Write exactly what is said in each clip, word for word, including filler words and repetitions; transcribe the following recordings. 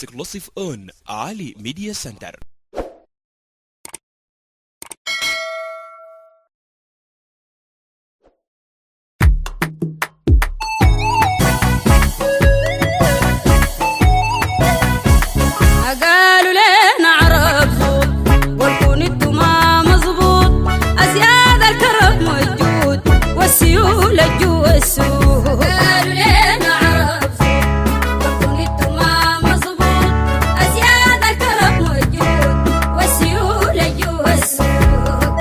exclusive on Ali Media Center. قالوا لنا عرب والكون انتما مظبوط أزياد الكرم موجود والسيولة جوا السوق. قالوا لنا عرب والكون انتما مظبوط أزياد الكرم موجود والسيولة جوا السوق.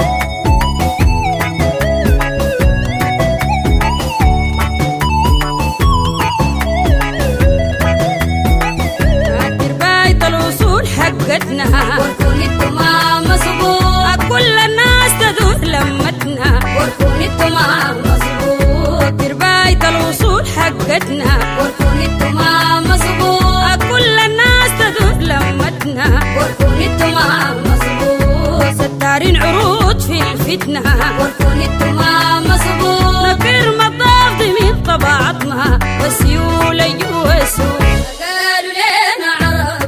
حقتنا والكون انتما مظبوط كل الناس تدور لمتنا والكون انتما مظبوط ترباية الوصول حقتنا والكون انتما مظبوط كل الناس تدور لمتنا والكون انتما مظبوط ستارين عروض في الفتنة والكون انتما مظبوط نكر مضاف ضمن طباعتنا والسيولة جوا السوق. قالوا لنا عرب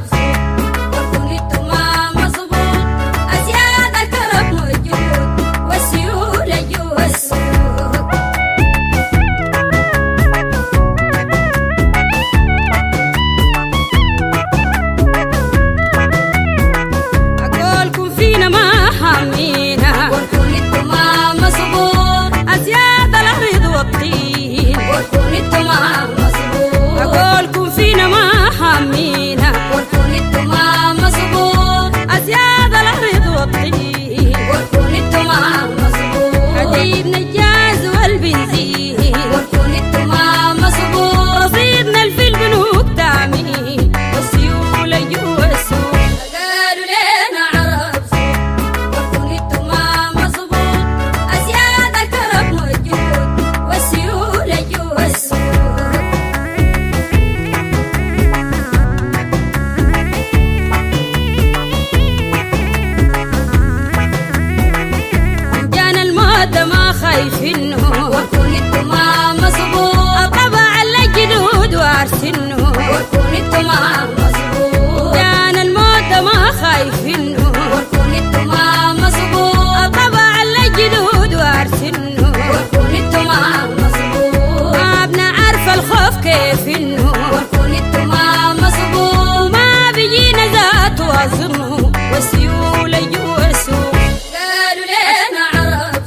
خايفينه والكون انتما مظبوط طبع الجدود وارسنه والكون انتما مظبوط كان الموت ما خايفينه والكون انتما مظبوط طبع الجدود وارسنه والكون انتما مظبوط ما بنعرف الخوف كيف انه والكون انتما مظبوط ما بيجينا ذات واظنه والسيولة جوا السوق. قالوا لنا عرب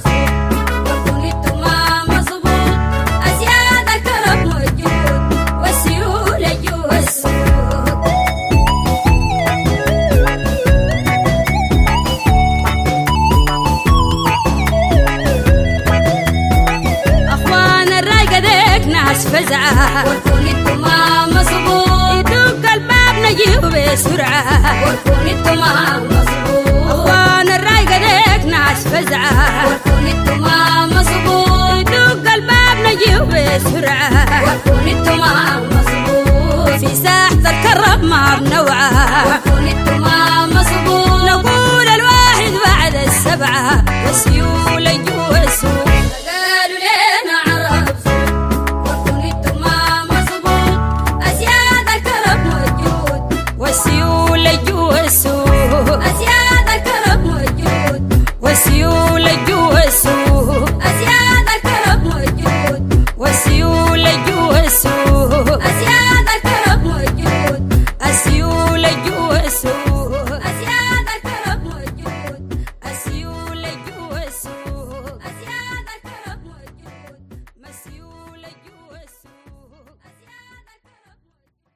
فزعة والكون انتما مظبوط يدق الباب نجيب بسرعة والكون انتما مظبوط اخوان الرايقة ديك ناس فزعة والكون انتما مظبوط يدق الباب نجيب بسرعة والكون انتما مظبوط في ساحة الكرب ما بنوعة والكون انتما مظبوط نقول الواحد بعد السبعة والسيولة جوا السوق.